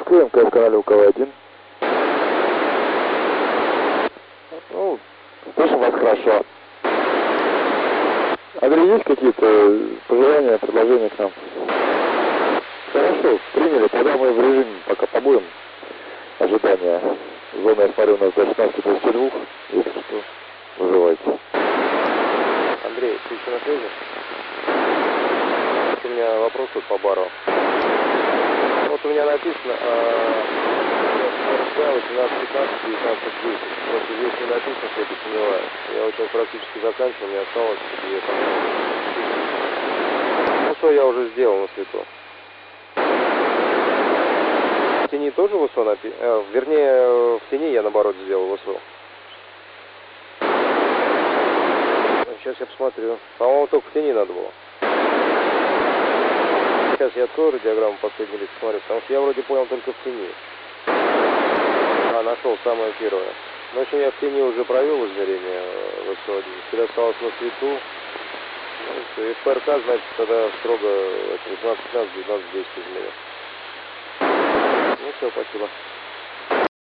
Москвы, МКС канале УКВ-1. Ну, слышим вас хорошо. Андрей, есть какие-то пожелания, предложения к нам? Хорошо, приняли. Тогда мы в режиме пока побудем ожидания. Зона, я смотрю, у нас до 16:22, если что, вызывайте. Андрей, ты еще на связи? У меня вопрос тут по бару. Вот у меня написано 18, 15, 19, 10. Просто здесь не написано, что это теневая. Я вот сейчас практически заканчивал, мне осталось 2 там. Ну что я уже сделал на свету. В тени тоже ВСО написано? Вернее, в тени я наоборот сделал ВСО. Сейчас я посмотрю. По-моему, только в тени надо было. Сейчас я открою диаграмму последний лист, смотрю, потому что я вроде понял только в тени. Нашел самое первое. В общем, я в тени уже провел измерение ВСО-1. Теперь осталось на свету. Ну, ФПРК, значит, тогда строго 18-15, 19-10 измерил. Ну все, спасибо.